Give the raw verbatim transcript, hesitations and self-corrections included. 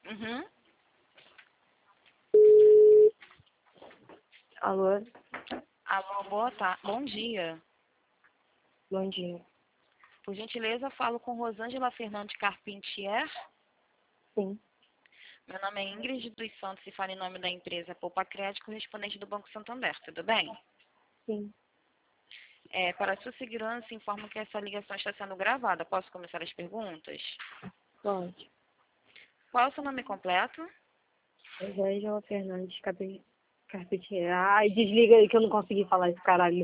Uhum. Alô, Alô, boa tarde. Bom dia. bom dia. Por gentileza, falo com Rosângela Fernandes Carpentier. Sim, Meu nome é Ingrid dos Santos e falo em nome da empresa Poupa Crédito, correspondente do Banco Santander. Tudo bem? sim, É, para sua segurança, informo que essa ligação está sendo gravada. Posso começar as perguntas? pode. Qual é o seu nome completo? Rosângela Fernandes Cape- Carpentier. Ai, desliga aí que eu não consegui falar esse caralho.